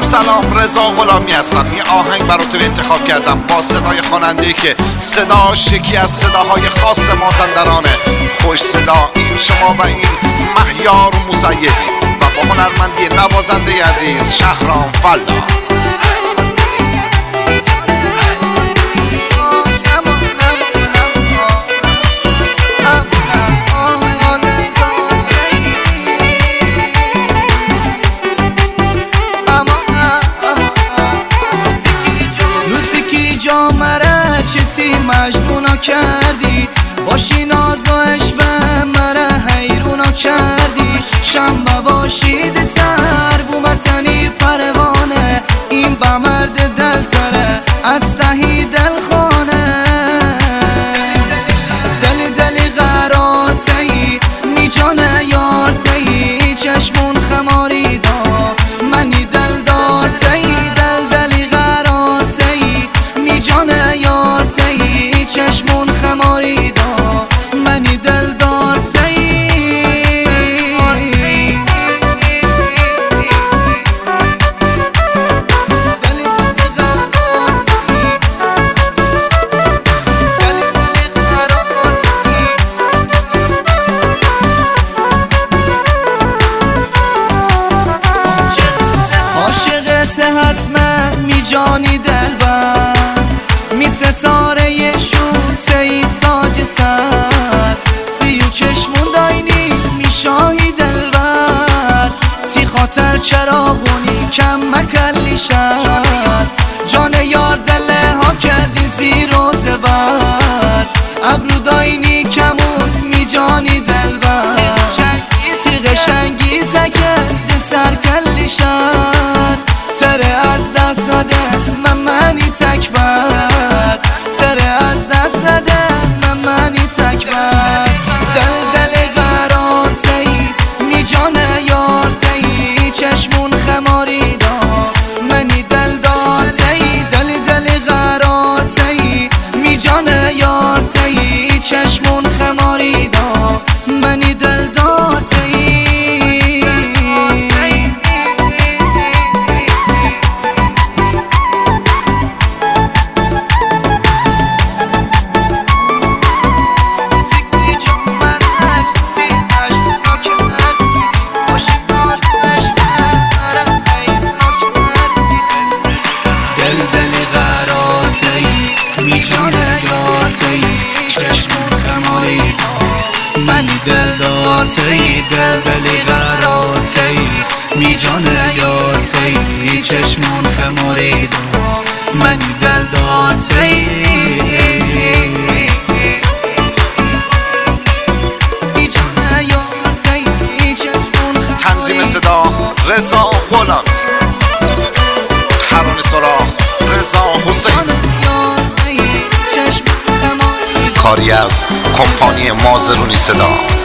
سلام، رضا غلامی هستم. یه آهنگ براتون انتخاب کردم با صدای خواننده‌ای که صداش یکی از صداهای خاص مازندرانه. خوش صدا این شما و این مهیار موسیدی و با هنرمندی نوازنده عزیز شهرام فلا. مرا چیزی مجنونا کردی، باشی ناز و عشق مرا حیرونا کردی. شنبه باشید تر بومتنی پروانه، این با مرد دلتره از سهی دل خانه. دلی قرار تایی می جانه یار تایی، چشمون خماری دا منی دل دار تایی. دلی قرار تایی می جانه یار تایی، چشمون خماری دا منی دل دار تایی. هست من می جانی دلبر، می ستاره شوته ای تاج سر. سی و چشمون داینی می شاهی دلبر، تی خاطر چراغونی کم مکلی شد. جان یار دله ها کردی زیر و زبر، ابرو داینی کمون می جانی دلبر. تی قشنگی تکرد سر کلی شد، تره از دست نده منی تکبر. تره از دست نده منی تکبر. دل قرار تایی می جانه یار تایی، چشمون خماری دا منی دل دار تایی. دل قرار تایی می جانه یار تایی، چشمون خماری دا منی دل دار تایی. منی دل دار تایی، دلی قرار تایی، می جانه یار تایی، چشمون خماری دا منی دل دار تایی. تنظیم صدا رضا غلامی، ترانه سراغ رضا حسین، کاری از کمپانی مازرونی صدا.